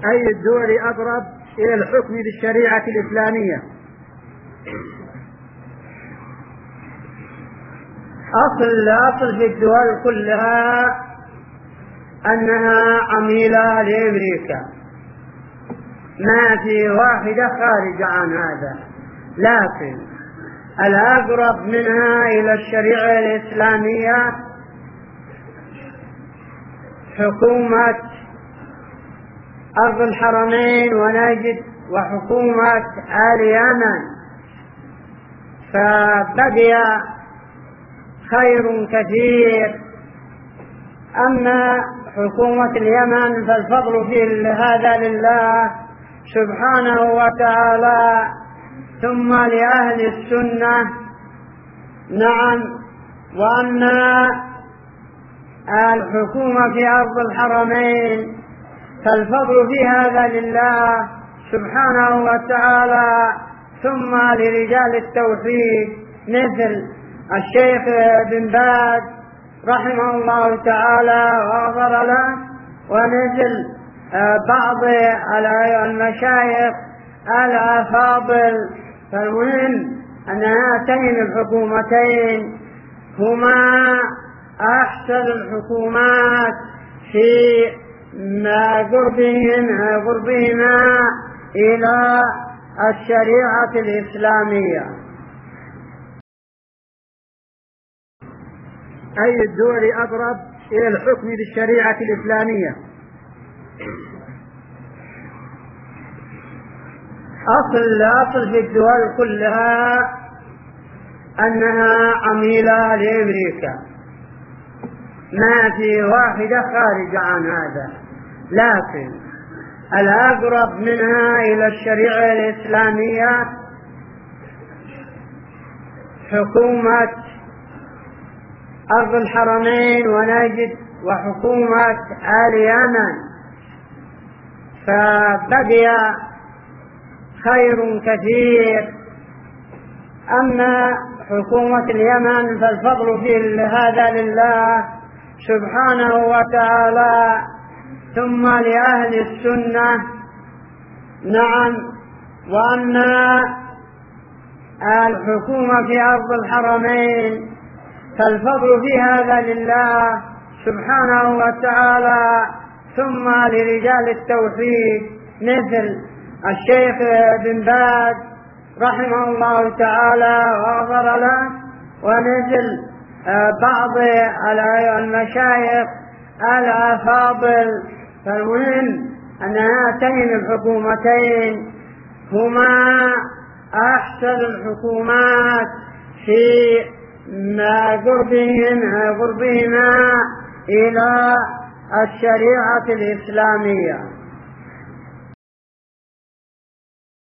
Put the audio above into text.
أي الدول أقرب إلى الحكم بالشريعة الإسلامية؟ الأصل في الدول كلها أنها عميلة لأمريكا، ما في واحدة خارج عن هذا، لكن الأقرب منها إلى الشريعة الإسلامية حكومة أرض الحرمين ونجد وحكومة آل يمن، فبقي خير كثير. أما حكومة اليمن فالفضل في هذا لله سبحانه وتعالى ثم لأهل السنة. نعم، وأما الحكومة في أرض الحرمين فالفضل في هذا لله سبحانه وتعالى ثم لرجال التوحيد مثل الشيخ بن باز رحمه الله تعالى وغفر له، ومثل بعض المشايخ الأفاضل. فالمهم أن هاتين الحكومتين هما أحسن الحكومات في قربهما إلى الشريعة الإسلامية. أي الدول أقرب إلى الحكم بالشريعة الإسلامية؟ الأصل في الدول كلها أنها عميلة لأمريكا، ما في واحدة خارج عن هذا، لكن الأقرب منها إلى الشريعة الإسلامية حكومة أرض الحرمين ونجد وحكومة آل يمن، فبقي خير كثير. أما حكومة اليمن فالفضل في هذا لله سبحانه وتعالى ثم لأهل السنة. نعم، وأما الحكومة في أرض الحرمين فالفضل في هذا لله سبحانه وتعالى ثم لرجال التوحيد مثل الشيخ بن باز رحمه الله تعالى وغفر له، ومثل بعض المشايخ الأفاضل. فالمهم أن هاتين الحكومتين هما أحسن الحكومات في قربهما إلى الشريعة الإسلامية.